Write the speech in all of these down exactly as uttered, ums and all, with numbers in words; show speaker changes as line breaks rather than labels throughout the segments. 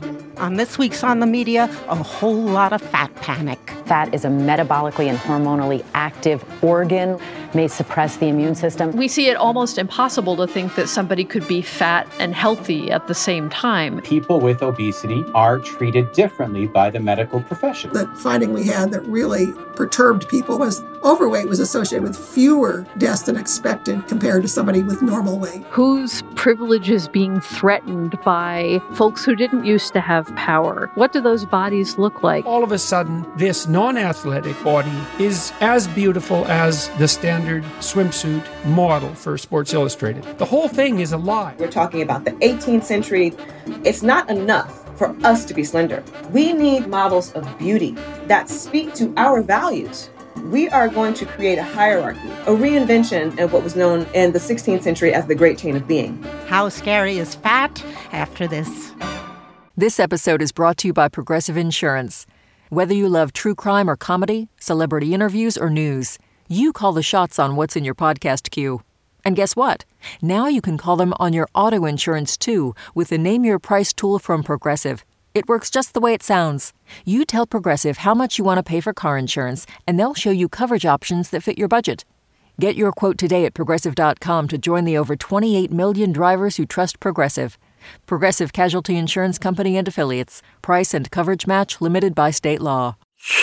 On this week's On the Media, a whole lot of fat panic.
Fat is a metabolically and hormonally active organ, may suppress the immune system.
We see it almost impossible to think that somebody could be fat and healthy at the same time.
People with obesity are treated differently by the medical profession.
The finding we had that really perturbed people was overweight was associated with fewer deaths than expected compared to somebody with normal weight.
Whose privilege is being threatened by folks who didn't used to have power? What do those bodies look like?
All of a sudden, this non-athletic body is as beautiful as the standard swimsuit model for Sports Illustrated. The whole thing is a lie.
We're talking about the eighteenth century. It's not enough for us to be slender. We need models of beauty that speak to our values. We are going to create a hierarchy, a reinvention of what was known in the sixteenth century as the Great Chain of Being.
How scary is fat? After this.
This episode is brought to you by Progressive Insurance. Whether you love true crime or comedy, celebrity interviews or news, you call the shots on what's in your podcast queue. And guess what? Now you can call them on your auto insurance too with the Name Your Price tool from Progressive. It works just the way it sounds. You tell Progressive how much you want to pay for car insurance, and they'll show you coverage options that fit your budget. Get your quote today at Progressive dot com to join the over twenty-eight million drivers who trust Progressive. Progressive Casualty Insurance Company and Affiliates. Price and coverage match limited by state law.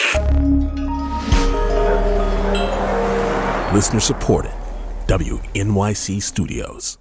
Listener supported. W N Y C Studios.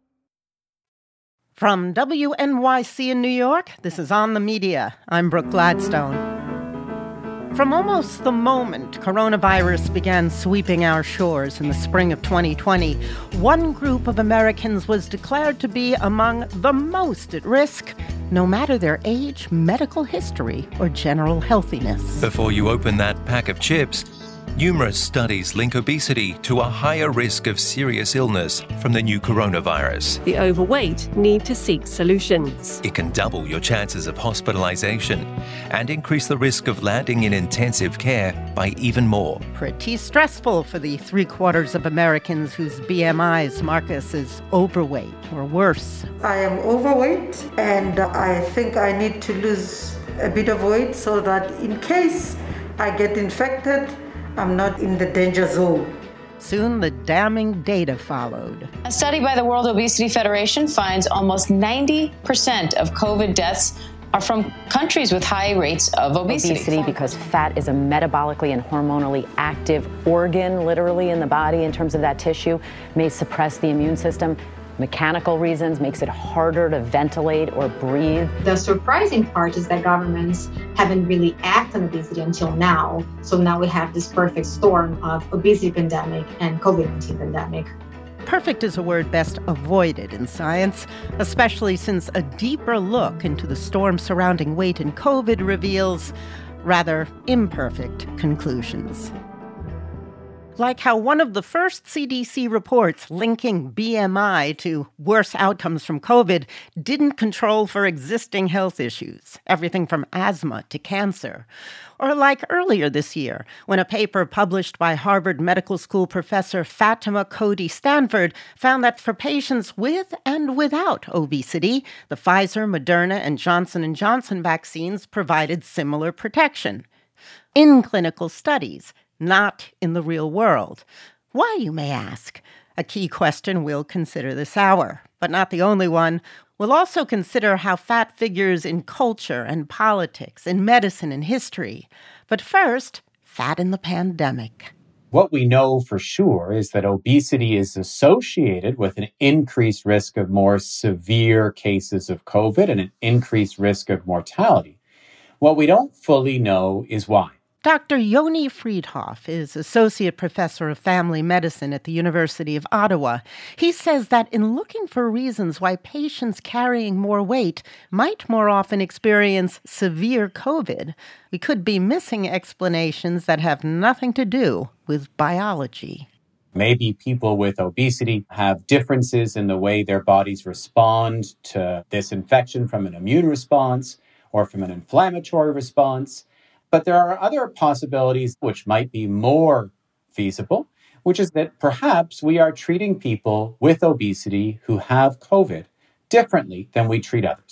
From W N Y C in New York, this is On the Media. I'm Brooke Gladstone. From almost the moment coronavirus began sweeping our shores in the spring of twenty twenty, one group of Americans was declared to be among the most at risk, no matter their age, medical history, or general healthiness.
Before you open that pack of chips, numerous studies link obesity to a higher risk of serious illness from the new coronavirus.
The overweight need to seek solutions.
It can double your chances of hospitalization and increase the risk of landing in intensive care by even more.
Pretty stressful for the three-quarters of Americans whose B M Is mark us as overweight or worse.
I am overweight, and I think I need to lose a bit of weight so that in case I get infected, I'm not in the danger zone.
Soon the damning data followed.
A study by the World Obesity Federation finds almost ninety percent of COVID deaths are from countries with high rates of obesity.
Obesity, because fat is a metabolically and hormonally active organ, literally in the body in terms of that tissue, may suppress the immune system. Mechanical reasons, makes it harder to ventilate or breathe.
The surprising part is that governments haven't really acted on obesity until now. So now we have this perfect storm of obesity pandemic and COVID nineteen pandemic.
Perfect is a word best avoided in science, especially since a deeper look into the storm surrounding weight and COVID reveals rather imperfect conclusions. Like how one of the first C D C reports linking B M I to worse outcomes from COVID didn't control for existing health issues, everything from asthma to cancer. Or like earlier this year, when a paper published by Harvard Medical School professor Fatima Cody Stanford found that for patients with and without obesity, the Pfizer, Moderna, and Johnson and Johnson vaccines provided similar protection. In clinical studies, not in the real world. Why, you may ask? A key question we'll consider this hour, but not the only one. We'll also consider how fat figures in culture and politics, in medicine and history. But first, fat in the pandemic.
What we know for sure is that obesity is associated with an increased risk of more severe cases of COVID and an increased risk of mortality. What we don't fully know is why.
Doctor Yoni Freedhoff is Associate Professor of Family Medicine at the University of Ottawa. He says that in looking for reasons why patients carrying more weight might more often experience severe COVID, we could be missing explanations that have nothing to do with biology.
Maybe people with obesity have differences in the way their bodies respond to this infection from an immune response or from an inflammatory response. But there are other possibilities which might be more feasible, which is that perhaps we are treating people with obesity who have COVID differently than we treat others.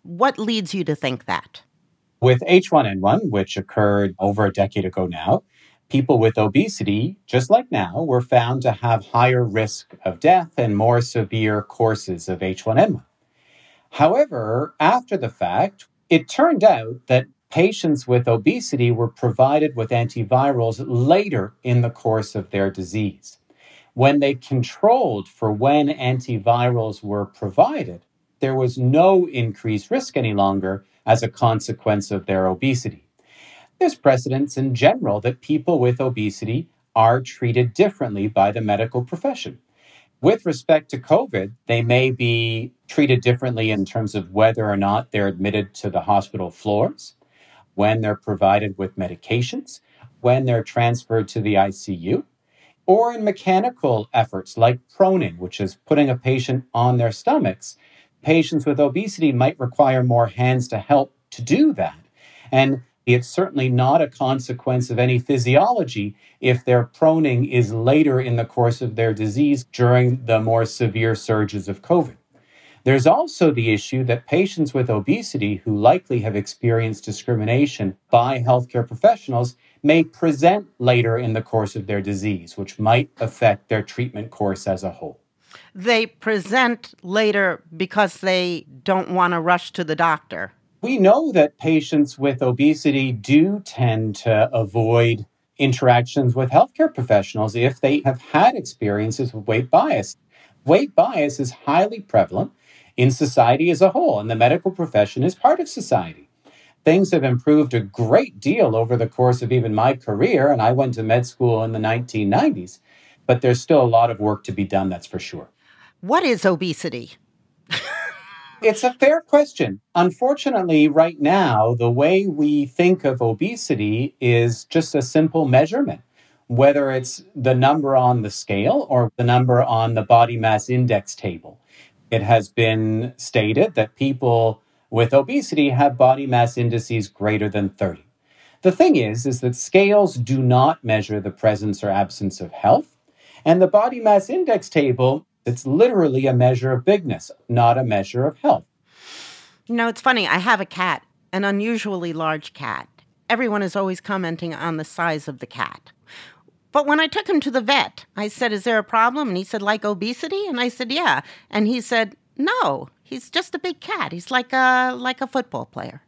What leads you to think that?
With H one N one, which occurred over a decade ago now, people with obesity, just like now, were found to have higher risk of death and more severe courses of H one N one. However, after the fact, it turned out that patients with obesity were provided with antivirals later in the course of their disease. When they controlled for when antivirals were provided, there was no increased risk any longer as a consequence of their obesity. There's precedence in general that people with obesity are treated differently by the medical profession. With respect to COVID, they may be treated differently in terms of whether or not they're admitted to the hospital floors, when they're provided with medications, when they're transferred to the I C U, or in mechanical efforts like proning, which is putting a patient on their stomachs. Patients with obesity might require more hands to help to do that. And it's certainly not a consequence of any physiology if their proning is later in the course of their disease during the more severe surges of COVID. There's also the issue that patients with obesity who likely have experienced discrimination by healthcare professionals may present later in the course of their disease, which might affect their treatment course as a whole.
They present later because they don't want to rush to the doctor.
We know that patients with obesity do tend to avoid interactions with healthcare professionals if they have had experiences with weight bias. Weight bias is highly prevalent in society as a whole, and the medical profession is part of society. Things have improved a great deal over the course of even my career, and I went to med school in the nineteen nineties, but there's still a lot of work to be done, that's for sure.
What is obesity?
It's a fair question. Unfortunately, right now, the way we think of obesity is just a simple measurement, whether it's the number on the scale or the number on the body mass index table. It has been stated that people with obesity have body mass indices greater than thirty. The thing is, is that scales do not measure the presence or absence of health, and the body mass index table, it's literally a measure of bigness, not a measure of health.
You know, it's funny. I have a cat, an unusually large cat. Everyone is always commenting on the size of the cat. But when I took him to the vet, I said, is there a problem? And he said, like obesity? And I said, yeah. And he said, no, he's just a big cat. He's like a, like a football player.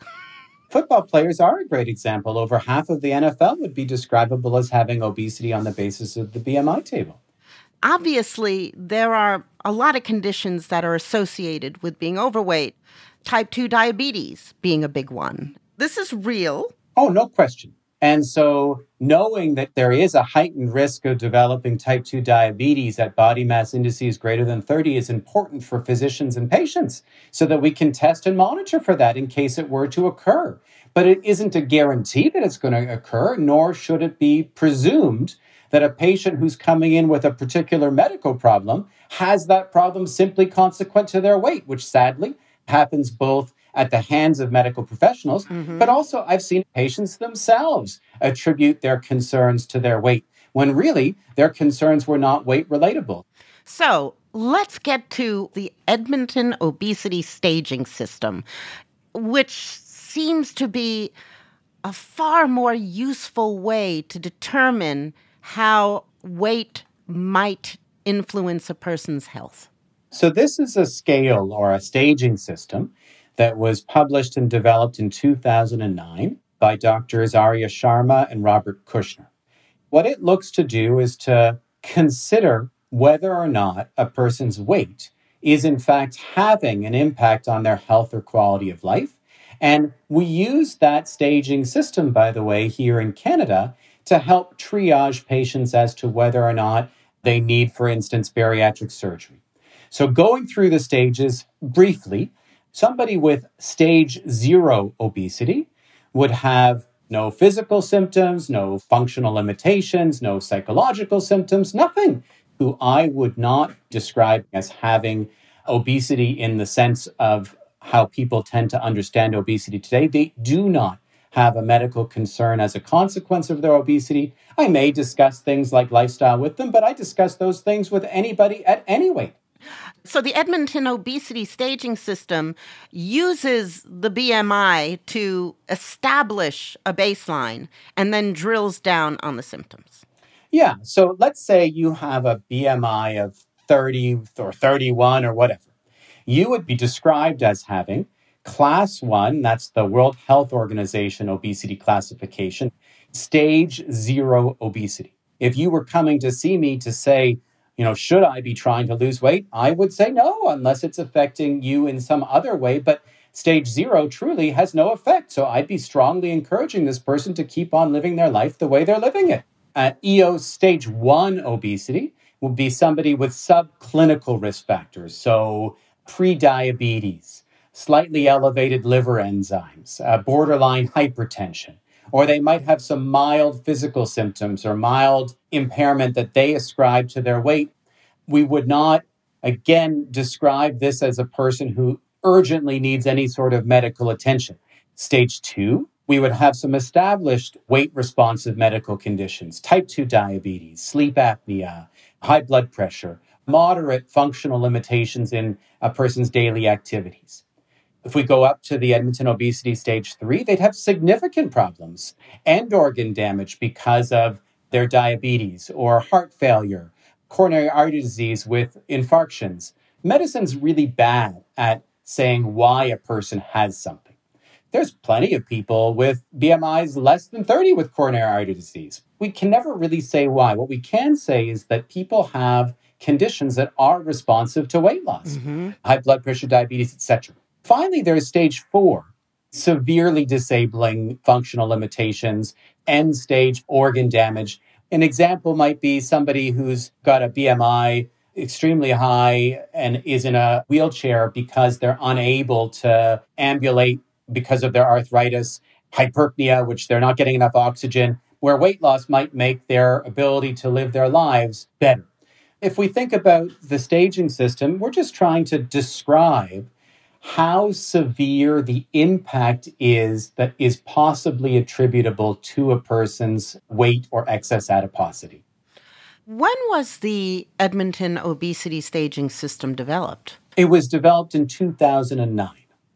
Football players are a great example. Over half of the N F L would be describable as having obesity on the basis of the B M I table.
Obviously, there are a lot of conditions that are associated with being overweight. Type two diabetes being a big one. This is real.
Oh, no question. And so knowing that there is a heightened risk of developing type two diabetes at body mass indices greater than thirty is important for physicians and patients so that we can test and monitor for that in case it were to occur. But it isn't a guarantee that it's going to occur, nor should it be presumed that a patient who's coming in with a particular medical problem has that problem simply consequent to their weight, which sadly happens both at the hands of medical professionals, mm-hmm. but also I've seen patients themselves attribute their concerns to their weight, when really their concerns were not weight relatable.
So let's get to the Edmonton Obesity Staging System, which seems to be a far more useful way to determine how weight might influence a person's health.
So this is a scale or a staging system that was published and developed in two thousand nine by Doctors Arya Sharma and Robert Kushner. What it looks to do is to consider whether or not a person's weight is in fact having an impact on their health or quality of life. And we use that staging system, by the way, here in Canada to help triage patients as to whether or not they need, for instance, bariatric surgery. So going through the stages briefly, somebody with stage zero obesity would have no physical symptoms, no functional limitations, no psychological symptoms, nothing, who I would not describe as having obesity in the sense of how people tend to understand obesity today. They do not have a medical concern as a consequence of their obesity. I may discuss things like lifestyle with them, but I discuss those things with anybody at any weight.
So the Edmonton Obesity Staging System uses the B M I to establish a baseline and then drills down on the symptoms.
Yeah. So let's say you have a B M I of thirty or thirty-one or whatever. You would be described as having class one, that's the World Health Organization obesity classification, stage zero obesity. If you were coming to see me to say, you know, should I be trying to lose weight? I would say no, unless it's affecting you in some other way. But stage zero truly has no effect. So I'd be strongly encouraging this person to keep on living their life the way they're living it. Uh, E O stage one obesity would be somebody with subclinical risk factors. So pre-diabetes, slightly elevated liver enzymes, uh, borderline hypertension, or they might have some mild physical symptoms or mild impairment that they ascribe to their weight. We would not, again, describe this as a person who urgently needs any sort of medical attention. Stage two, we would have some established weight-responsive medical conditions, type two diabetes, sleep apnea, high blood pressure, moderate functional limitations in a person's daily activities. If we go up to the Edmonton Obesity Stage three, they'd have significant problems, end organ damage because of their diabetes or heart failure, coronary artery disease with infarctions. Medicine's really bad at saying why a person has something. There's plenty of people with B M Is less than thirty with coronary artery disease. We can never really say why. What we can say is that people have conditions that are responsive to weight loss, mm-hmm. high blood pressure, diabetes, et cetera. Finally, there's stage four, severely disabling functional limitations, end-stage organ damage. An example might be somebody who's got a B M I extremely high and is in a wheelchair because they're unable to ambulate because of their arthritis, hyperpnea, which they're not getting enough oxygen, where weight loss might make their ability to live their lives better. If we think about the staging system, we're just trying to describe how severe the impact is that is possibly attributable to a person's weight or excess adiposity.
When was the Edmonton Obesity Staging System developed?
It was developed in two thousand nine.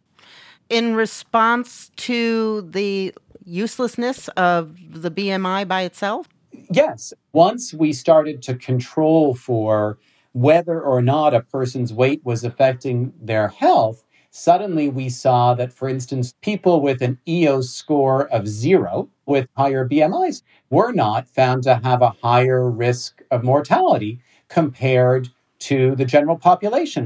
In response to the uselessness of the B M I by itself?
Yes. Once we started to control for whether or not a person's weight was affecting their health, suddenly we saw that, for instance, people with an E O score of zero with higher B M Is were not found to have a higher risk of mortality compared to the general population.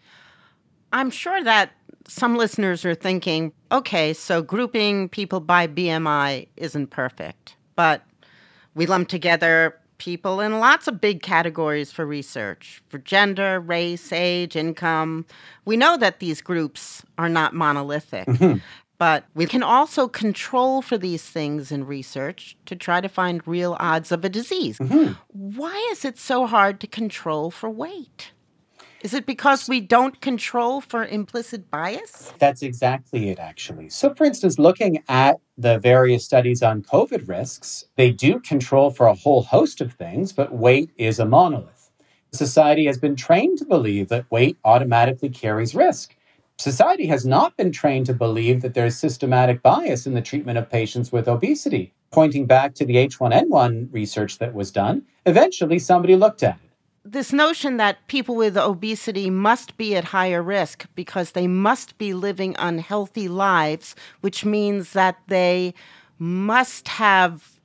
I'm sure that some listeners are thinking, okay, so grouping people by B M I isn't perfect, but we lump together people in lots of big categories for research, for gender, race, age, income. We know that these groups are not monolithic, mm-hmm. but we can also control for these things in research to try to find real odds of a disease. Mm-hmm. Why is it so hard to control for weight? Is it because we don't control for implicit bias?
That's exactly it, actually. So, for instance, looking at the various studies on COVID risks, they do control for a whole host of things, but weight is a monolith. Society has been trained to believe that weight automatically carries risk. Society has not been trained to believe that there's systematic bias in the treatment of patients with obesity. Pointing back to the H one N one research that was done, eventually somebody looked at it.
This notion that people with obesity must be at higher risk because they must be living unhealthy lives, which means that they must have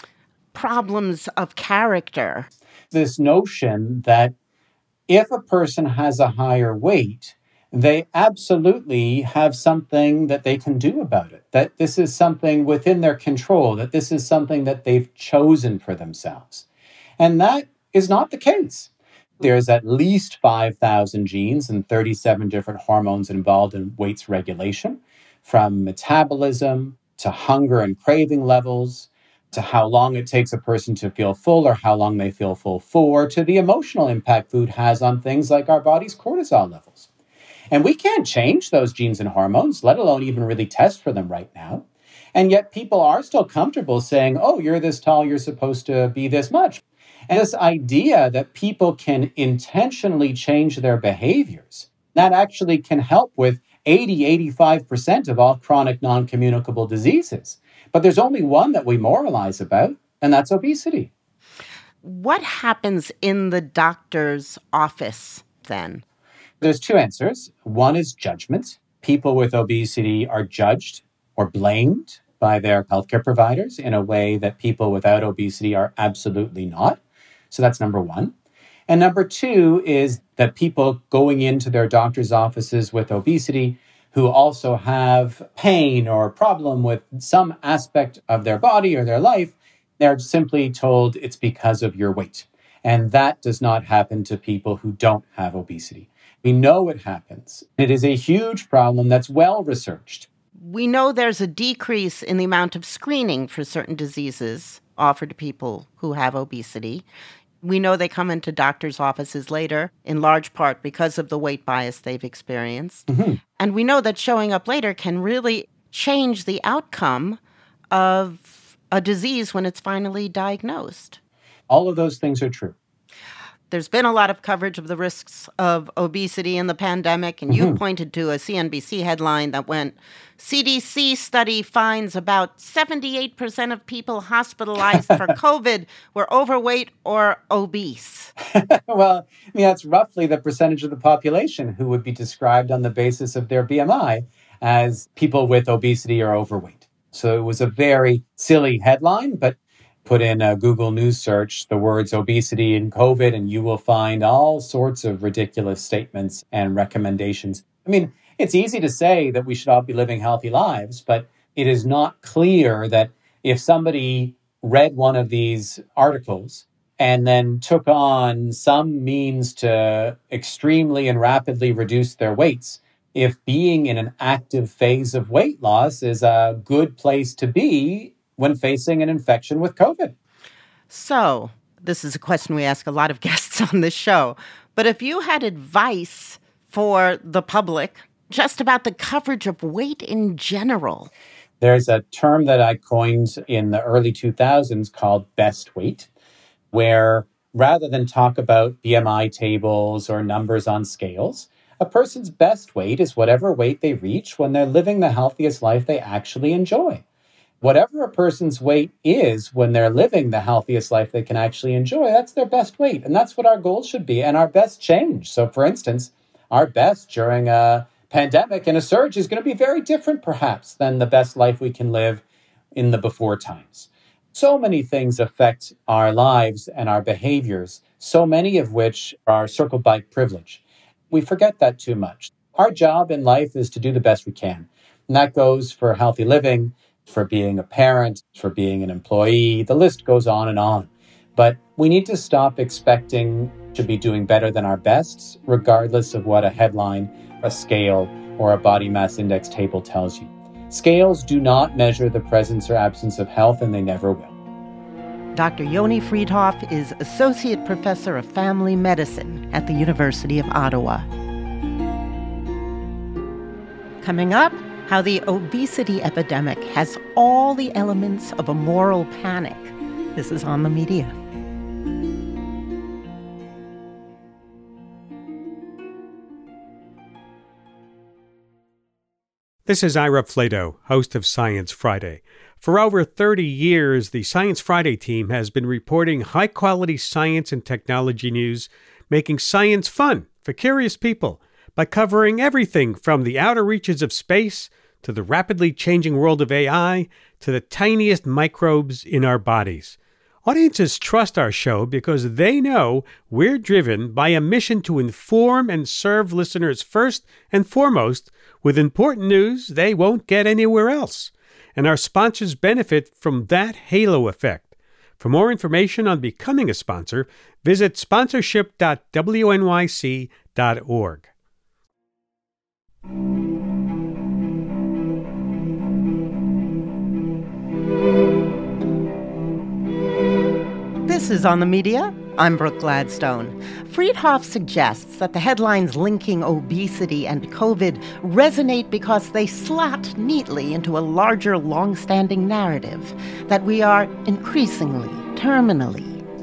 problems of character.
This notion that if a person has a higher weight, they absolutely have something that they can do about it, that this is something within their control, that this is something that they've chosen for themselves. And that is not the case. There's at least five thousand genes and thirty-seven different hormones involved in weight regulation, from metabolism to hunger and craving levels, to how long it takes a person to feel full or how long they feel full for, to the emotional impact food has on things like our body's cortisol levels. And we can't change those genes and hormones, let alone even really test for them right now. And yet people are still comfortable saying, oh, you're this tall, you're supposed to be this much. And this idea that people can intentionally change their behaviors, that actually can help with eighty, eighty-five percent of all chronic non-communicable diseases. But there's only one that we moralize about, and that's obesity.
What happens in the doctor's office then?
There's two answers. One is judgment. People with obesity are judged or blamed by their healthcare providers in a way that people without obesity are absolutely not. So that's number one. And number two is that people going into their doctor's offices with obesity who also have pain or problem with some aspect of their body or their life, they're simply told it's because of your weight. And that does not happen to people who don't have obesity. We know it happens. It is a huge problem that's well researched.
We know there's a decrease in the amount of screening for certain diseases offered to people who have obesity. We know they come into doctors' offices later, in large part because of the weight bias they've experienced.
Mm-hmm.
And we know that showing up later can really change the outcome of a disease when it's finally diagnosed.
All of those things are true.
There's been a lot of coverage of the risks of obesity in the pandemic, and
Mm-hmm.
you pointed to a C N B C headline that went, C D C study finds about seventy-eight percent of people hospitalized for COVID were overweight or obese.
Well, I mean, that's roughly the percentage of the population who would be described on the basis of their B M I as people with obesity or overweight. So it was a very silly headline, but put in a Google News search the words obesity and COVID, and you will find all sorts of ridiculous statements and recommendations. I mean, it's easy to say that we should all be living healthy lives, but it is not clear that if somebody read one of these articles and then took on some means to extremely and rapidly reduce their weights, if being in an active phase of weight loss is a good place to be when facing an infection with COVID.
So, this is a question we ask a lot of guests on this show, but if you had advice for the public just about the coverage of weight in general.
There's a term that I coined in the early two thousands called best weight, where rather than talk about B M I tables or numbers on scales, a person's best weight is whatever weight they reach when they're living the healthiest life they actually enjoy. Whatever a person's weight is when they're living the healthiest life they can actually enjoy, that's their best weight. And that's what our goal should be, and our best change. So, for instance, our best during a pandemic and a surge is going to be very different, perhaps, than the best life we can live in the before times. So many things affect our lives and our behaviors, so many of which are circled by privilege. We forget that too much. Our job in life is to do the best we can. And that goes for healthy living, for being a parent, for being an employee. The list goes on and on. But we need to stop expecting to be doing better than our bests, regardless of what a headline, a scale, or a body mass index table tells you. Scales do not measure the presence or absence of health, and they never will.
Doctor Yoni Freedhoff is Associate Professor of Family Medicine at the University of Ottawa. Coming up, how the obesity epidemic has all the elements of a moral panic. This is On the Media.
This is Ira Flato, host of Science Friday. For over thirty years, the Science Friday team has been reporting high-quality science and technology news, making science fun for curious people by covering everything from the outer reaches of space to the rapidly changing world of A I to the tiniest microbes in our bodies. Audiences trust our show because they know we're driven by a mission to inform and serve listeners first and foremost with important news they won't get anywhere else. And our sponsors benefit from that halo effect. For more information on becoming a sponsor, visit sponsorship dot w n y c dot org.
This is On the Media. I'm Brooke Gladstone. Freedhoff suggests that the headlines linking obesity and COVID resonate because they slot neatly into a larger, long-standing narrative that we are increasingly, terminally,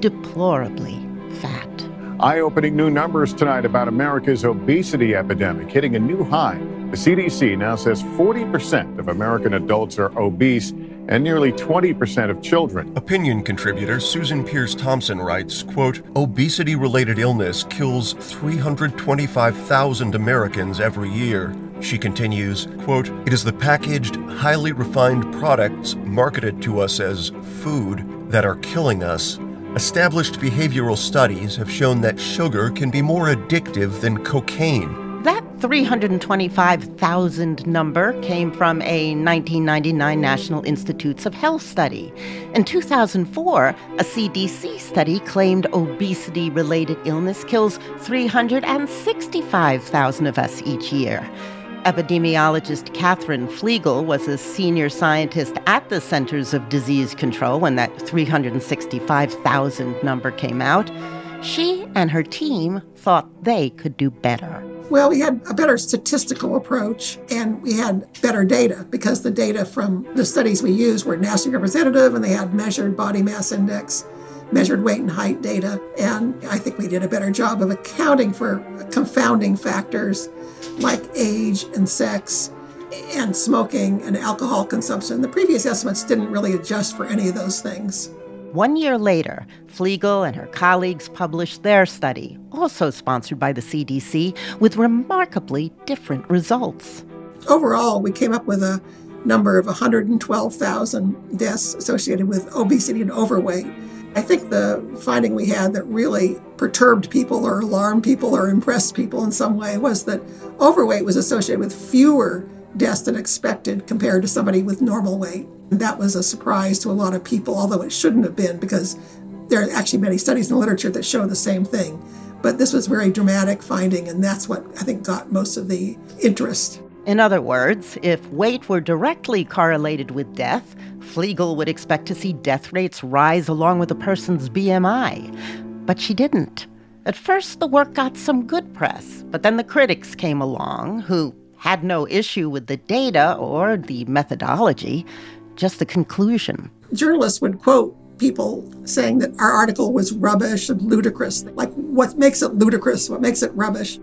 deplorably fat.
Eye-opening new numbers tonight about America's obesity epidemic hitting a new high. The C D C now says forty percent of American adults are obese and nearly twenty percent of children.
Opinion contributor Susan Pierce Thompson writes, quote, obesity-related illness kills three hundred twenty-five thousand Americans every year. She continues, quote, it is the packaged, highly refined products marketed to us as food that are killing us. Established behavioral studies have shown that sugar can be more addictive than cocaine.
That three hundred twenty-five thousand number came from a nineteen ninety-nine National Institutes of Health study. In two thousand four, a C D C study claimed obesity-related illness kills three hundred sixty-five thousand of us each year. Epidemiologist Catherine Flegel was a senior scientist at the Centers of Disease Control when that three hundred sixty-five thousand number came out. She and her team thought they could do better.
Well, we had a better statistical approach, and we had better data because the data from the studies we used were nationally representative, and they had measured body mass index, measured weight and height data, and I think we did a better job of accounting for confounding factors like age and sex and smoking and alcohol consumption. The previous estimates didn't really adjust for any of those things.
One year later, Flegel and her colleagues published their study, also sponsored by the C D C, with remarkably different results.
Overall, we came up with a number of one hundred twelve thousand deaths associated with obesity and overweight. I think the finding we had that really perturbed people or alarmed people or impressed people in some way was that overweight was associated with fewer deaths than expected compared to somebody with normal weight. And that was a surprise to a lot of people, although it shouldn't have been because there are actually many studies in the literature that show the same thing. But this was a very dramatic finding, and that's what I think got most of the interest.
In other words, if weight were directly correlated with death, Flegel would expect to see death rates rise along with a person's B M I. But she didn't. At first, the work got some good press, but then the critics came along who had no issue with the data or the methodology, just the conclusion.
Journalists would quote people saying that our article was rubbish and ludicrous. Like, what makes it ludicrous? What makes it rubbish?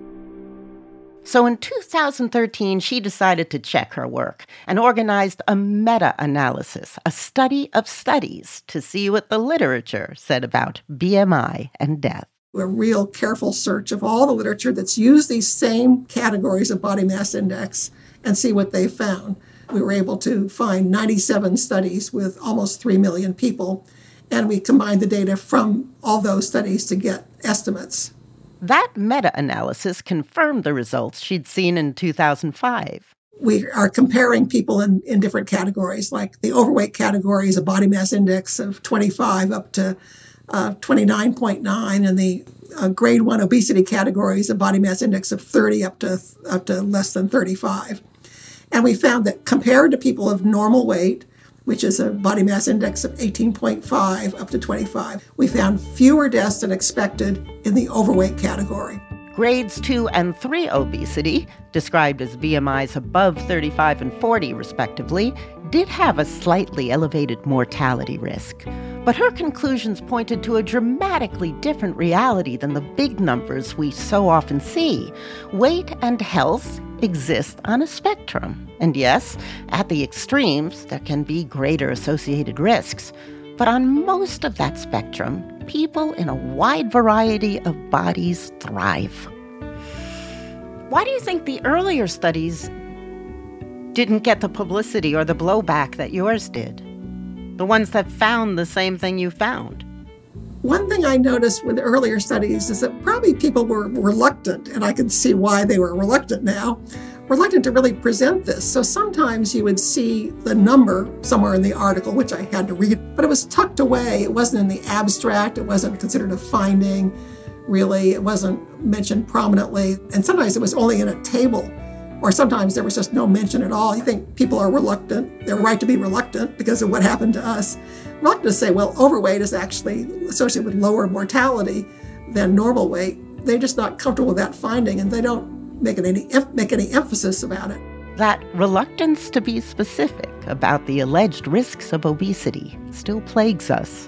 So in two thousand thirteen, she decided to check her work and organized a meta-analysis, a study of studies, to see what the literature said about B M I and death.
A real careful search of all the literature that's used these same categories of body mass index and see what they found. We were able to find ninety-seven studies with almost three million people, and we combined the data from all those studies to get estimates.
That meta-analysis confirmed the results she'd seen in two thousand five.
We are comparing people in, in different categories, like the overweight category is a body mass index of twenty-five up to uh, twenty-nine point nine, and the uh, grade one obesity category is a body mass index of thirty up to up to less than thirty-five. And we found that compared to people of normal weight, which is a body mass index of eighteen point five up to twenty-five, we found fewer deaths than expected in the overweight category.
Grades two and three obesity, described as B M Is above thirty-five and forty respectively, did have a slightly elevated mortality risk. But her conclusions pointed to a dramatically different reality than the big numbers we so often see. Weight and health exist on a spectrum. And yes, at the extremes, there can be greater associated risks. But on most of that spectrum, people in a wide variety of bodies thrive. Why do you think the earlier studies didn't get the publicity or the blowback that yours did? The ones that found the same thing you found?
One thing I noticed with earlier studies is that probably people were reluctant, and I can see why they were reluctant now, reluctant to really present this. So sometimes you would see the number somewhere in the article, which I had to read, but it was tucked away. It wasn't in the abstract. It wasn't considered a finding, really. It wasn't mentioned prominently. And sometimes it was only in a table, or sometimes there was just no mention at all. I think people are reluctant. They're right to be reluctant because of what happened to us. Reluctant to say, well, overweight is actually associated with lower mortality than normal weight. They're just not comfortable with that finding, and they don't make any make any emphasis about it.
That reluctance to be specific about the alleged risks of obesity still plagues us.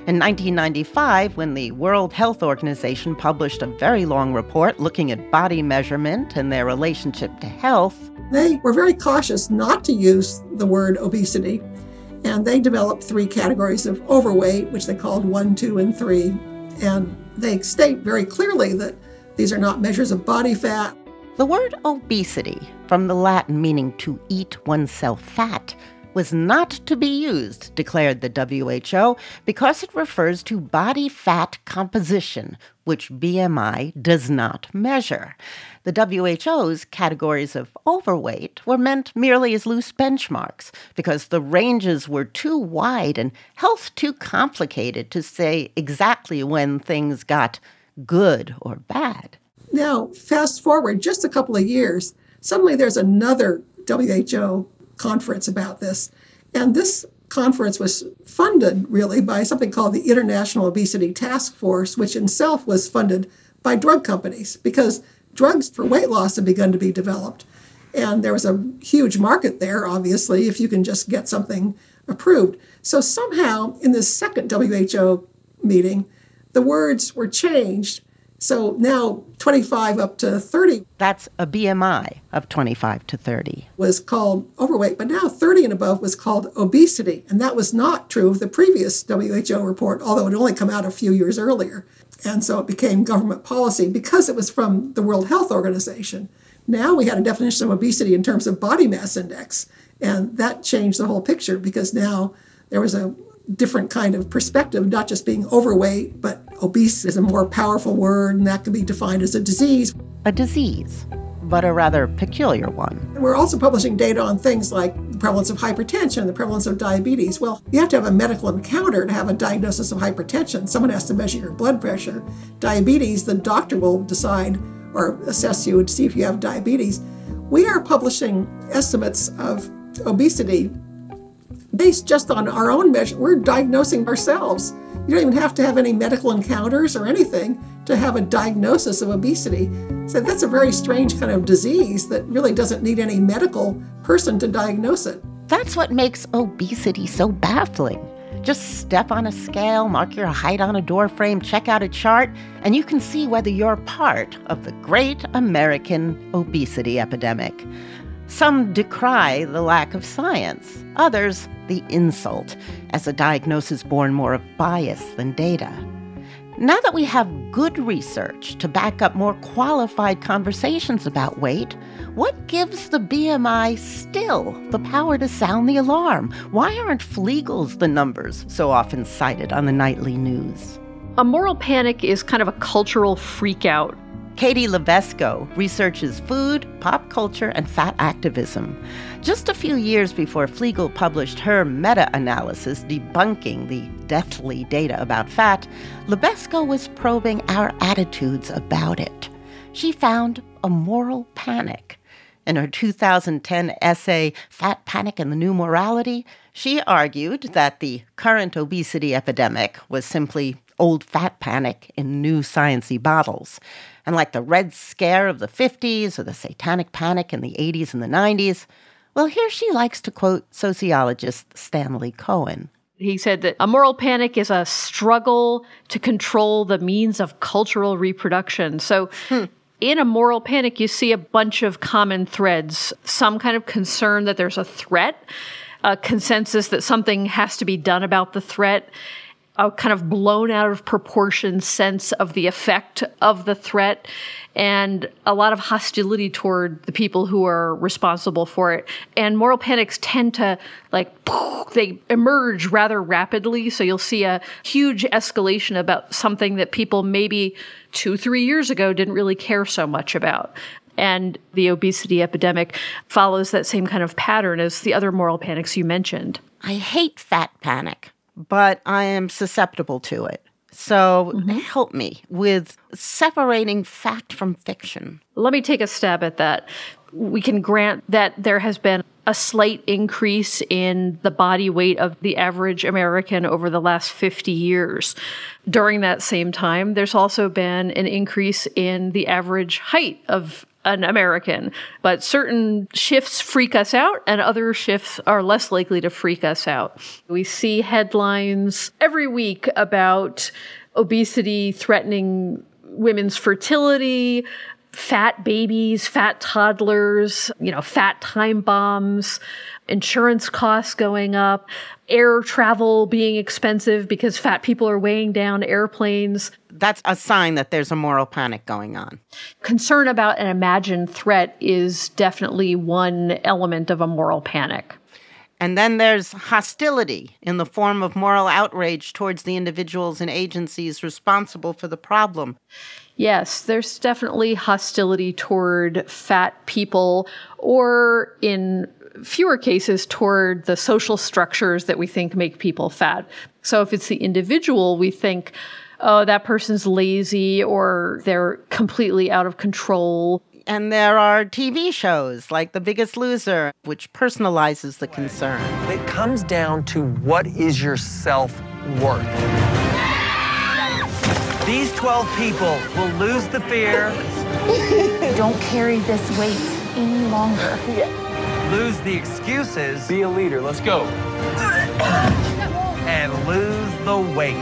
In nineteen ninety-five, when the World Health Organization published a very long report looking at body measurement and their relationship to health,
they were very cautious not to use the word obesity, and they developed three categories of overweight, which they called one, two, and three. And they state very clearly that these are not measures of body fat.
The word obesity, from the Latin meaning to eat oneself fat, was not to be used, declared the W H O, because it refers to body fat composition, which B M I does not measure. The W H O's categories of overweight were meant merely as loose benchmarks, because the ranges were too wide and health too complicated to say exactly when things got good or bad.
Now, fast forward just a couple of years, suddenly there's another W H O conference about this. And this conference was funded, really, by something called the International Obesity Task Force, which itself was funded by drug companies, because drugs for weight loss had begun to be developed. And there was a huge market there, obviously, if you can just get something approved. So somehow, in this second W H O meeting, the words were changed. So now twenty-five up to thirty.
That's a B M I of twenty-five to thirty.
Was called overweight, but now thirty and above was called obesity. And that was not true of the previous W H O report, although it had only come out a few years earlier. And so it became government policy because it was from the World Health Organization. Now we had a definition of obesity in terms of body mass index. And that changed the whole picture because now there was a different kind of perspective, not just being overweight, but obese is a more powerful word, and that can be defined as a disease.
A disease, but a rather peculiar one.
And we're also publishing data on things like the prevalence of hypertension, the prevalence of diabetes. Well, you have to have a medical encounter to have a diagnosis of hypertension. Someone has to measure your blood pressure. Diabetes, the doctor will decide or assess you and see if you have diabetes. We are publishing estimates of obesity based just on our own measure. We're diagnosing ourselves. You don't even have to have any medical encounters or anything to have a diagnosis of obesity. So that's a very strange kind of disease that really doesn't need any medical person to diagnose it.
That's what makes obesity so baffling. Just step on a scale, mark your height on a doorframe, check out a chart, and you can see whether you're part of the great American obesity epidemic. Some decry the lack of science, others the insult, as a diagnosis born more of bias than data. Now that we have good research to back up more qualified conversations about weight, what gives the B M I still the power to sound the alarm? Why aren't Fleagle's the numbers so often cited on the nightly news?
A moral panic is kind of a cultural freakout.
Katie Levesco researches food, pop culture, and fat activism. Just a few years before Fleagle published her meta-analysis debunking the deathly data about fat, Levesco was probing our attitudes about it. She found a moral panic. In her two thousand ten essay, Fat Panic and the New Morality, she argued that the current obesity epidemic was simply old fat panic in new sciencey bottles. And like the Red Scare of the fifties or the Satanic Panic in the eighties and the nineties, well, here she likes to quote sociologist Stanley Cohen.
He said that a moral panic is a struggle to control the means of cultural reproduction. So hmm. in a moral panic, you see a bunch of common threads, some kind of concern that there's a threat, a consensus that something has to be done about the threat, a kind of blown out of proportion sense of the effect of the threat, and a lot of hostility toward the people who are responsible for it. And moral panics tend to, like, they emerge rather rapidly. So you'll see a huge escalation about something that people maybe two, three years ago didn't really care so much about. And the obesity epidemic follows that same kind of pattern as the other moral panics you mentioned.
I hate fat panic, but I am susceptible to it. So mm-hmm. help me with separating fact from fiction.
Let me take a stab at that. We can grant that there has been a slight increase in the body weight of the average American over the last fifty years. During that same time, there's also been an increase in the average height of an American. But certain shifts freak us out and other shifts are less likely to freak us out. We see headlines every week about obesity threatening women's fertility, fat babies, fat toddlers, you know, fat time bombs, insurance costs going up, air travel being expensive because fat people are weighing down airplanes.
That's a sign that there's a moral panic going on.
Concern about an imagined threat is definitely one element of a moral panic.
And then there's hostility in the form of moral outrage towards the individuals and agencies responsible for the problem.
Yes, there's definitely hostility toward fat people, or in fewer cases, toward the social structures that we think make people fat. So if it's the individual, we think, oh, that person's lazy or they're completely out of control.
And there are T V shows like The Biggest Loser, which personalizes the concern.
It comes down to what is your self-worth. These twelve people will lose the fear.
Don't carry this weight any longer.
Lose the excuses.
Be a leader. Let's go.
And lose the weight.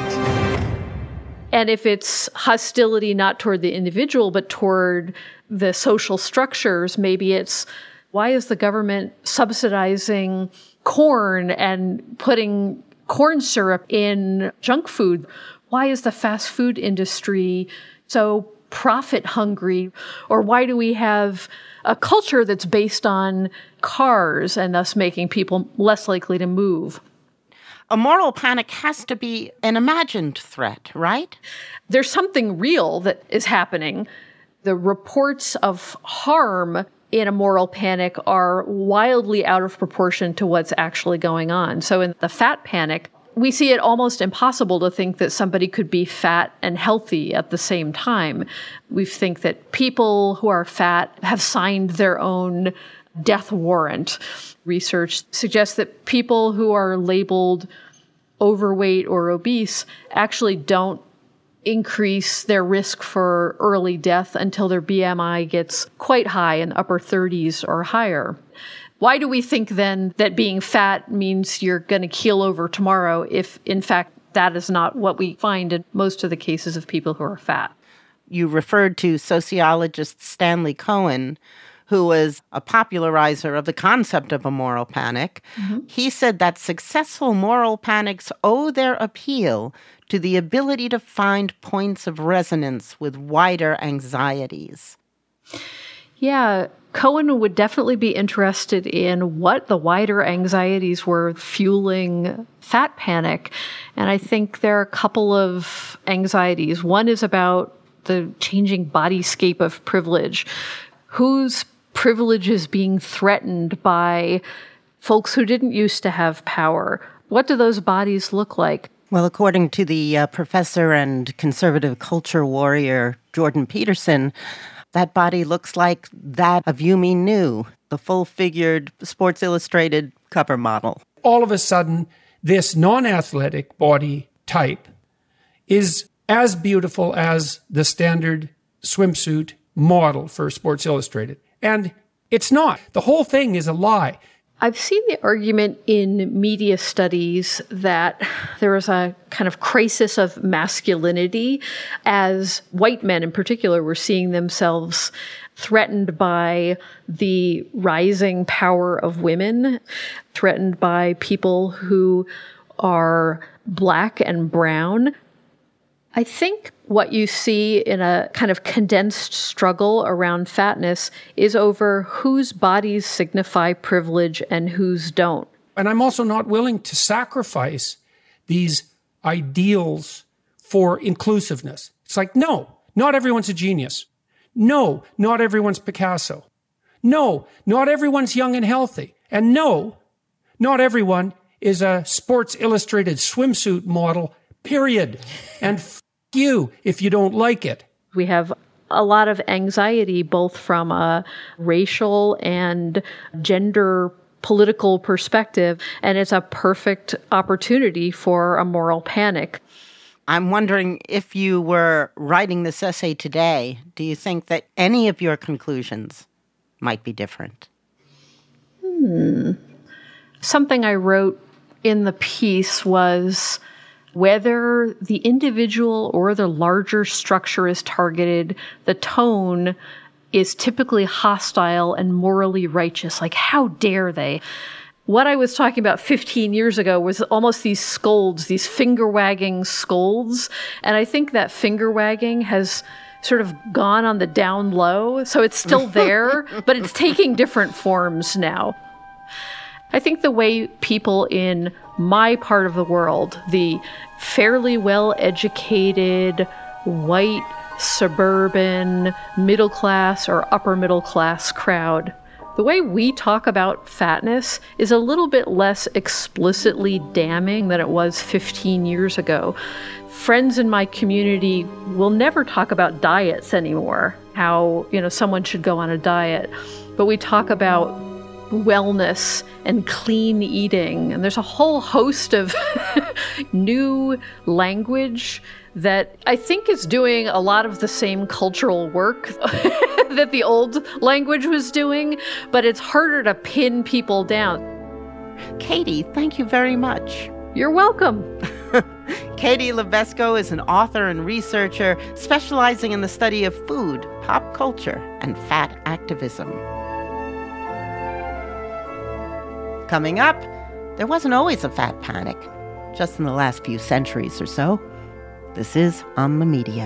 And if it's hostility not toward the individual, but toward the social structures, maybe it's, why is the government subsidizing corn and putting corn syrup in junk food? Why is the fast food industry so profit hungry? Or why do we have a culture that's based on cars and thus making people less likely to move?
A moral panic has to be an imagined threat, right?
There's something real that is happening. The reports of harm in a moral panic are wildly out of proportion to what's actually going on. So in the fat panic, we see it almost impossible to think that somebody could be fat and healthy at the same time. We think that people who are fat have signed their own death warrant. Research suggests that people who are labeled overweight or obese actually don't increase their risk for early death until their B M I gets quite high in the upper thirties or higher. Why do we think then that being fat means you're going to keel over tomorrow if, in fact, that is not what we find in most of the cases of people who are fat?
You referred to sociologist Stanley Cohen, who was a popularizer of the concept of a moral panic. Mm-hmm. He said that successful moral panics owe their appeal to the ability to find points of resonance with wider anxieties.
Yeah, Cohen would definitely be interested in what the wider anxieties were fueling fat panic. And I think there are a couple of anxieties. One is about the changing bodyscape of privilege. Whose privilege is being threatened by folks who didn't used to have power? What do those bodies look like?
Well, according to the uh, professor and conservative culture warrior Jordan Peterson, that body looks like that of You Me New, the full-figured Sports Illustrated cover model.
All of a sudden, this non-athletic body type is as beautiful as the standard swimsuit model for Sports Illustrated. And it's not. The whole thing is a lie.
I've seen the argument in media studies that there was a kind of crisis of masculinity as white men in particular were seeing themselves threatened by the rising power of women, threatened by people who are black and brown. I think what you see in a kind of condensed struggle around fatness is over whose bodies signify privilege and whose don't.
And I'm also not willing to sacrifice these ideals for inclusiveness. It's like, no, not everyone's a genius. No, not everyone's Picasso. No, not everyone's young and healthy. And no, not everyone is a Sports Illustrated swimsuit model, period. And f- you if you don't like it.
We have a lot of anxiety, both from a racial and gender political perspective, and it's a perfect opportunity for a moral panic.
I'm wondering, if you were writing this essay today, do you think that any of your conclusions might be different?
Hmm. Something I wrote in the piece was whether the individual or the larger structure is targeted, the tone is typically hostile and morally righteous. Like, how dare they? What I was talking about fifteen years ago was almost these scolds, these finger-wagging scolds. And I think that finger-wagging has sort of gone on the down low. So it's still there, but it's taking different forms now. I think the way people in my part of the world, the fairly well-educated, white, suburban, middle-class or upper-middle-class crowd, the way we talk about fatness is a little bit less explicitly damning than it was fifteen years ago. Friends in my community will never talk about diets anymore, how, you know, someone should go on a diet. But we talk about wellness and clean eating. And there's a whole host of new language that I think is doing a lot of the same cultural work that the old language was doing, but it's harder to pin people down.
Katie, thank you very much.
You're welcome.
Katie Levesco is an author and researcher specializing in the study of food, pop culture, and fat activism. Coming up, there wasn't always a fat panic, just in the last few centuries or so. This is On the Media.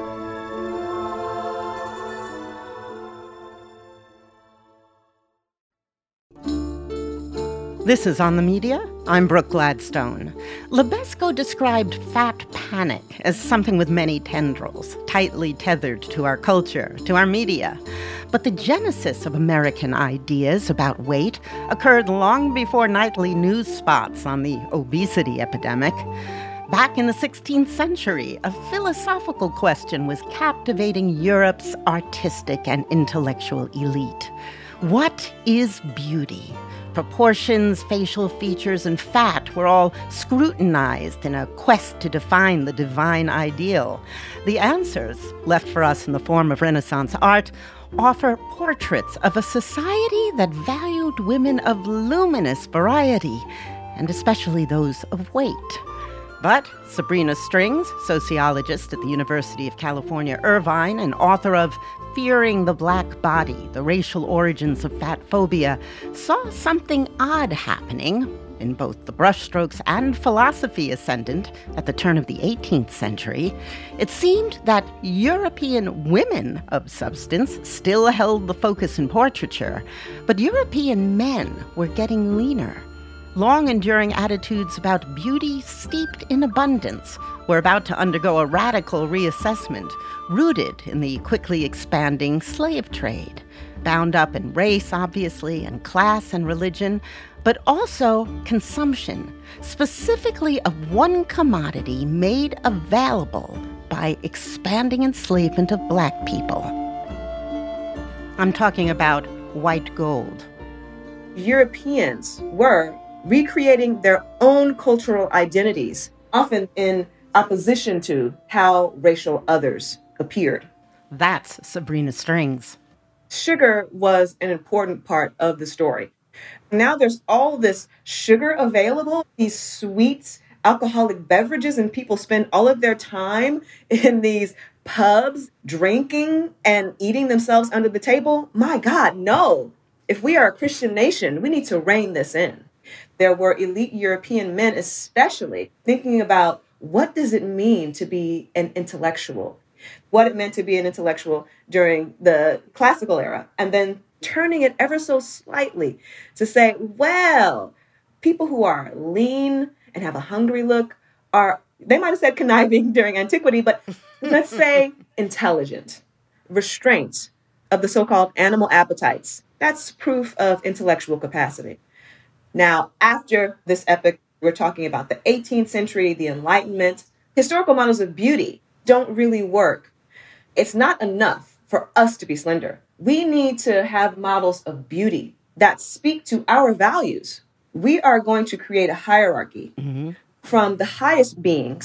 This is On the Media. I'm Brooke Gladstone. Levesco described fat panic as something with many tendrils, tightly tethered to our culture, to our media. But the genesis of American ideas about weight occurred long before nightly news spots on the obesity epidemic. Back in the sixteenth century, a philosophical question was captivating Europe's artistic and intellectual elite. What is beauty? Proportions, facial features, and fat were all scrutinized in a quest to define the divine ideal. The answers, left for us in the form of Renaissance art, offer portraits of a society that valued women of luminous variety, and especially those of weight. But Sabrina Strings, sociologist at the University of California, Irvine, and author of Fearing the Black Body, The Racial Origins of Fat Phobia, saw something odd happening in both the brushstrokes and philosophy ascendant at the turn of the eighteenth century. It seemed that European women of substance still held the focus in portraiture, but European men were getting leaner. Long-enduring attitudes about beauty steeped in abundance were about to undergo a radical reassessment, rooted in the quickly expanding slave trade, bound up in race, obviously, and class and religion, but also consumption, specifically of one commodity made available by expanding enslavement of black people. I'm talking about white gold.
Europeans were recreating their own cultural identities, often in opposition to how racial others appeared.
That's Sabrina Strings.
Sugar was an important part of the story. Now there's all this sugar available, these sweet alcoholic beverages, and people spend all of their time in these pubs drinking and eating themselves under the table. My God, no. If we are a Christian nation, we need to rein this in. There were elite European men especially thinking about what does it mean to be an intellectual, what it meant to be an intellectual during the classical era, and then turning it ever so slightly to say, well, people who are lean and have a hungry look are, they might have said conniving during antiquity, but let's say intelligent, restraint of the so-called animal appetites. That's proof of intellectual capacity. Now, after this epoch, we're talking about the eighteenth century, the Enlightenment. Historical models of beauty don't really work. It's not enough for us to be slender. We need to have models of beauty that speak to our values. We are going to create a hierarchy mm-hmm. from the highest beings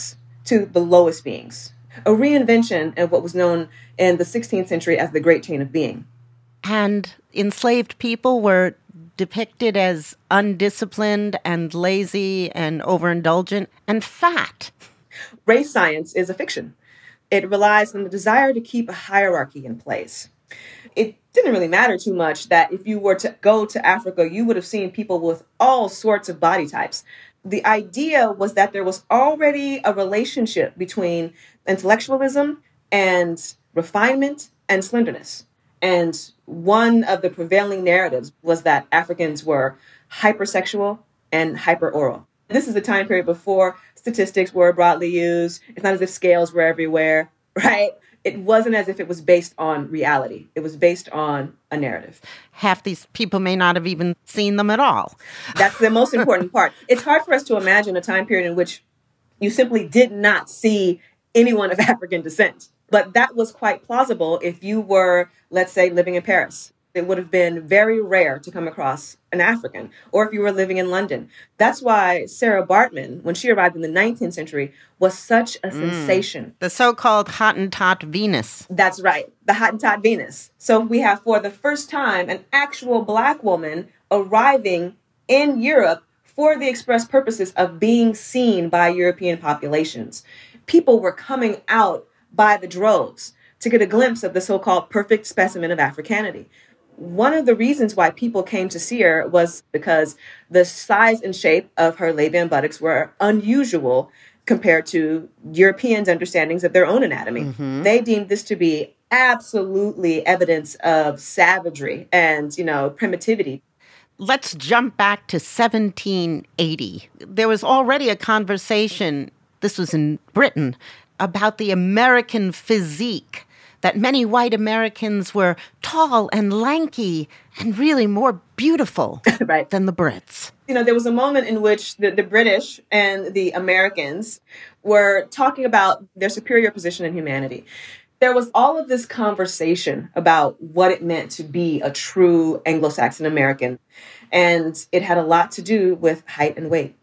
to the lowest beings, a reinvention of what was known in the sixteenth century as the Great Chain of Being.
And enslaved people were depicted as undisciplined and lazy and overindulgent and fat.
Race science is a fiction. It relies on the desire to keep a hierarchy in place. It didn't really matter too much that if you were to go to Africa, you would have seen people with all sorts of body types. The idea was that there was already a relationship between intellectualism and refinement and slenderness. And one of the prevailing narratives was that Africans were hypersexual and hyperoral. This is a time period before statistics were broadly used. It's not as if scales were everywhere, right? It wasn't as if it was based on reality. It was based on a narrative.
Half these people may not have even seen them at all.
That's the most important part. It's hard for us to imagine a time period in which you simply did not see anyone of African descent. But that was quite plausible if you were, let's say, living in Paris. It would have been very rare to come across an African, or if you were living in London. That's why Sarah Baartman, when she arrived in the nineteenth century, was such a mm. sensation.
The so-called Hottentot Venus.
That's right, the Hottentot Venus. So we have, for the first time, an actual Black woman arriving in Europe for the express purposes of being seen by European populations. People were coming out by the droves to get a glimpse of the so-called perfect specimen of Africanity. One of the reasons why people came to see her was because the size and shape of her labia and buttocks were unusual compared to Europeans' understandings of their own anatomy. Mm-hmm. They deemed this to be absolutely evidence of savagery and, you know, primitivity.
Let's jump back to seventeen eighty. There was already a conversation, this was in Britain, about the American physique, that many white Americans were tall and lanky and really more beautiful
right.
than the Brits.
You know, there was a moment in which the, the British and the Americans were talking about their superior position in humanity. There was all of this conversation about what it meant to be a true Anglo-Saxon American. And it had a lot to do with height and weight.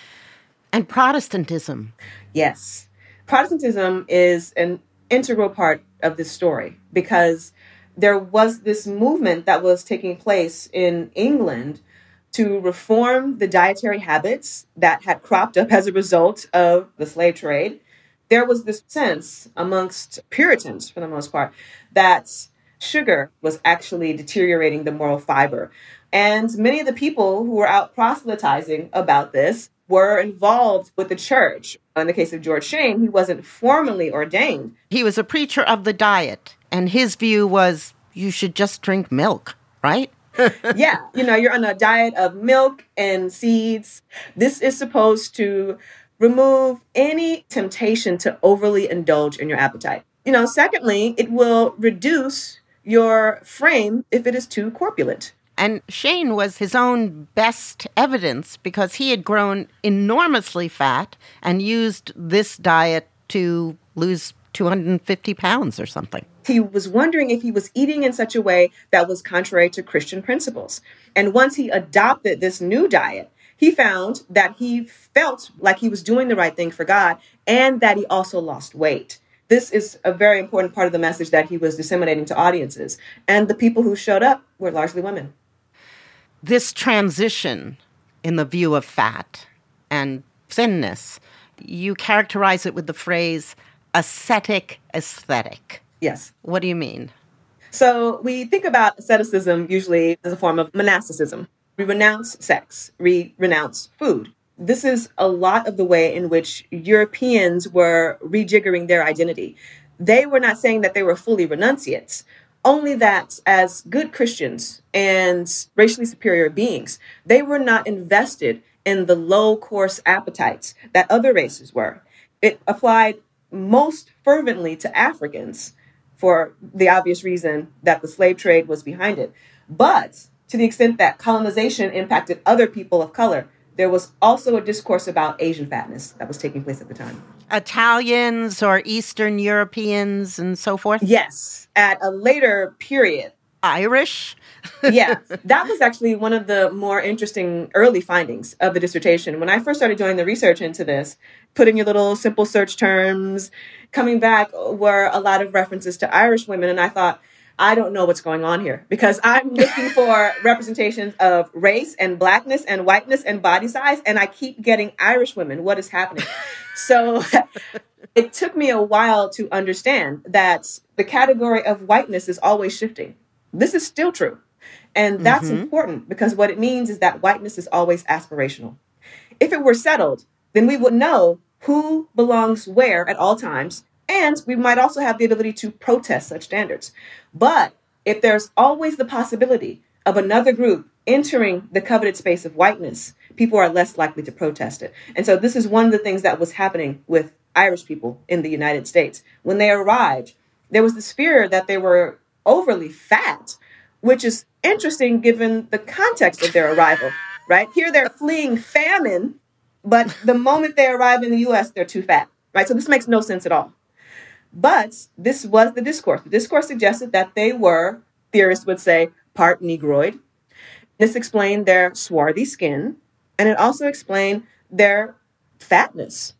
And Protestantism.
Yes. Protestantism is an integral part of this story because there was this movement that was taking place in England to reform the dietary habits that had cropped up as a result of the slave trade. There was this sense amongst Puritans, for the most part, that sugar was actually deteriorating the moral fiber. And many of the people who were out proselytizing about this were involved with the church. In the case of George Shane, he wasn't formally ordained.
He was a preacher of the diet, and his view was you should just drink milk, right?
Yeah, you know, you're on a diet of milk and seeds. This is supposed to remove any temptation to overly indulge in your appetite. You know, secondly, it will reduce your frame if it is too corpulent.
And Shane was his own best evidence because he had grown enormously fat and used this diet to lose two hundred fifty pounds or something.
He was wondering if he was eating in such a way that was contrary to Christian principles. And once he adopted this new diet, he found that he felt like he was doing the right thing for God and that he also lost weight. This is a very important part of the message that he was disseminating to audiences. And the people who showed up were largely women.
This transition in the view of fat and thinness, you characterize it with the phrase ascetic aesthetic.
Yes.
What do you mean?
So we think about asceticism usually as a form of monasticism. We renounce sex, we renounce food. This is a lot of the way in which Europeans were rejiggering their identity. They were not saying that they were fully renunciates, only that as good Christians and racially superior beings, they were not invested in the low course appetites that other races were. It applied most fervently to Africans for the obvious reason that the slave trade was behind it. But to the extent that colonization impacted other people of color, there was also a discourse about Asian fatness that was taking place at the time.
Italians or Eastern Europeans and so forth?
Yes. At a later period,
Irish?
Yeah, that was actually one of the more interesting early findings of the dissertation. When I first started doing the research into this, put in your little simple search terms, coming back were a lot of references to Irish women. And I thought, I don't know what's going on here, because I'm looking for representations of race and blackness and whiteness and body size, and I keep getting Irish women. What is happening? So it took me a while to understand that the category of whiteness is always shifting. This is still true. And that's mm-hmm. important, because what it means is that whiteness is always aspirational. If it were settled, then we would know who belongs where at all times. And we might also have the ability to protest such standards. But if there's always the possibility of another group entering the coveted space of whiteness, people are less likely to protest it. And so this is one of the things that was happening with Irish people in the United States. When they arrived, there was this fear that they were overly fat, which is interesting given the context of their arrival, right? Here they're fleeing famine, but the moment they arrive in the U S, they're too fat, right? So this makes no sense at all. But this was the discourse. The discourse suggested that they were, theorists would say, part Negroid. This explained their swarthy skin, and it also explained their fatness.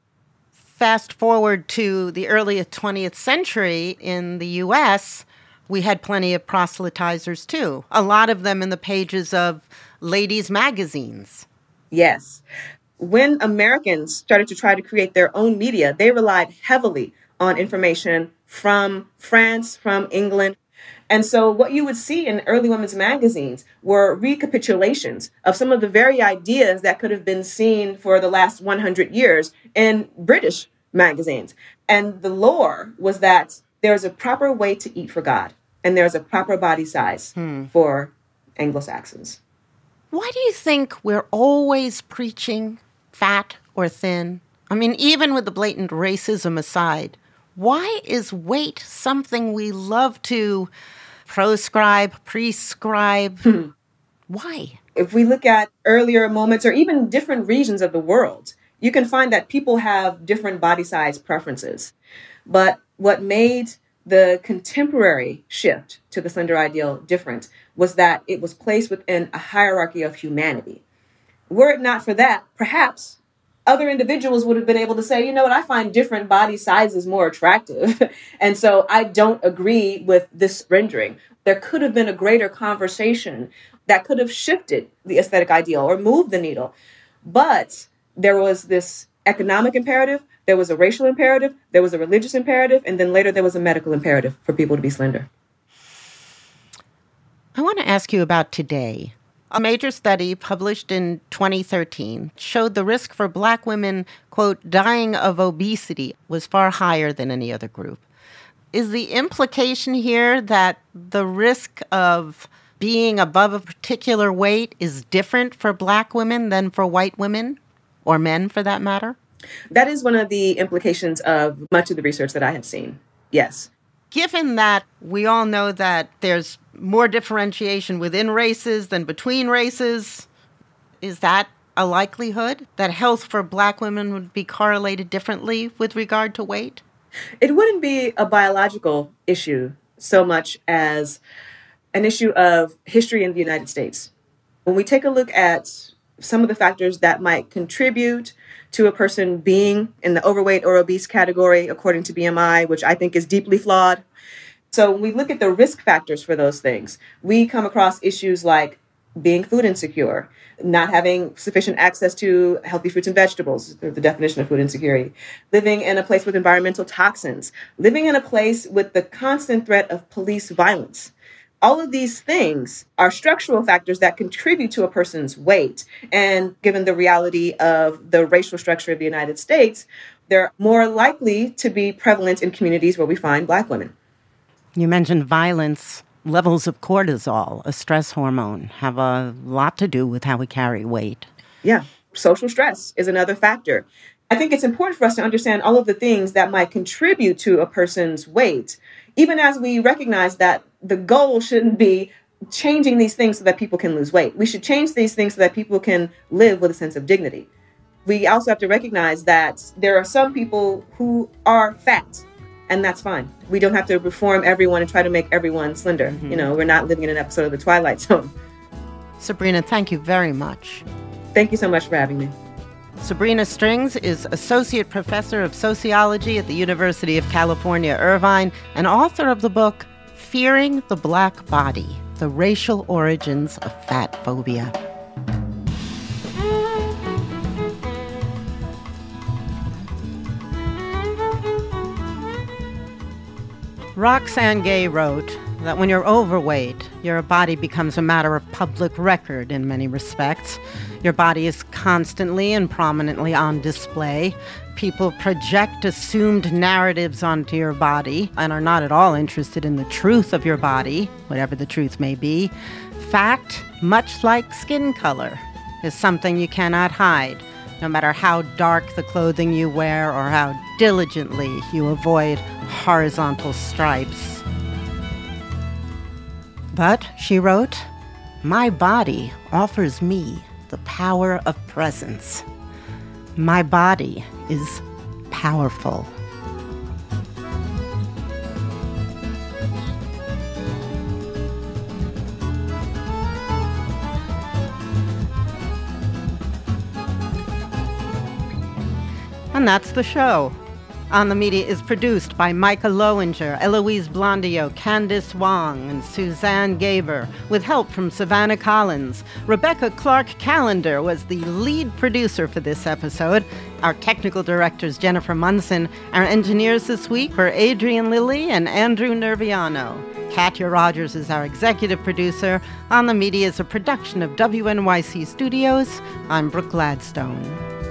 Fast forward to the early twentieth century in the U S, we had plenty of proselytizers too. A lot of them in the pages of ladies' magazines.
Yes. When Americans started to try to create their own media, they relied heavily on information from France, from England. And so what you would see in early women's magazines were recapitulations of some of the very ideas that could have been seen for the last one hundred years in British magazines. And the lore was that there's a proper way to eat for God, and there's a proper body size hmm. for Anglo-Saxons.
Why do you think we're always preaching fat or thin? I mean, even with the blatant racism aside, why is weight something we love to proscribe, prescribe?
Hmm.
Why?
If we look at earlier moments or even different regions of the world, you can find that people have different body size preferences. But what made the contemporary shift to the slender ideal different was that it was placed within a hierarchy of humanity. Were it not for that, perhaps other individuals would have been able to say, you know what, I find different body sizes more attractive. And so I don't agree with this rendering. There could have been a greater conversation that could have shifted the aesthetic ideal or moved the needle. But there was this economic imperative, there was a racial imperative, there was a religious imperative, and then later there was a medical imperative for people to be slender.
I want to ask you about today. A major study published in twenty thirteen showed the risk for Black women, quote, dying of obesity was far higher than any other group. Is the implication here that the risk of being above a particular weight is different for Black women than for white women, or men for that matter?
That is one of the implications of much of the research that I have seen, yes.
Given that we all know that there's more differentiation within races than between races, is that a likelihood that health for Black women would be correlated differently with regard to weight?
It wouldn't be a biological issue so much as an issue of history in the United States. When we take a look at some of the factors that might contribute to a person being in the overweight or obese category according to B M I, which I think is deeply flawed. So when we look at the risk factors for those things, we come across issues like being food insecure, not having sufficient access to healthy fruits and vegetables, the definition of food insecurity, living in a place with environmental toxins, living in a place with the constant threat of police violence. All of these things are structural factors that contribute to a person's weight. And given the reality of the racial structure of the United States, they're more likely to be prevalent in communities where we find Black women.
You mentioned violence. Levels of cortisol, a stress hormone, have a lot to do with how we carry weight.
Yeah. Social stress is another factor. I think it's important for us to understand all of the things that might contribute to a person's weight, even as we recognize that the goal shouldn't be changing these things so that people can lose weight. We should change these things so that people can live with a sense of dignity. We also have to recognize that there are some people who are fat And that's fine. We don't have to reform everyone and try to make everyone slender. Mm-hmm. You know, we're not living in an episode of The Twilight Zone.
Sabrina, thank you very much.
Thank you so much for having me.
Sabrina Strings is Associate Professor of Sociology at the University of California, Irvine, and author of the book, Fearing the Black Body, The Racial Origins of Fat Phobia. Roxane Gay wrote that when you're overweight, your body becomes a matter of public record in many respects. Your body is constantly and prominently on display. People project assumed narratives onto your body and are not at all interested in the truth of your body, whatever the truth may be. Fact, much like skin color, is something you cannot hide, no matter how dark the clothing you wear or how diligently you avoid horizontal stripes. But, she wrote, my body offers me the power of presence. My body is powerful. And that's the show. On the Media is produced by Micah Lowinger, Eloise Blondio, Candice Wong, and Suzanne Gaber, with help from Savannah Collins. Rebecca Clark Callender was the lead producer for this episode. Our technical directors, Jennifer Munson. Our engineers this week were Adrian Lilly and Andrew Nerviano. Katya Rogers is our executive producer. On the Media is a production of W N Y C Studios. I'm Brooke Gladstone.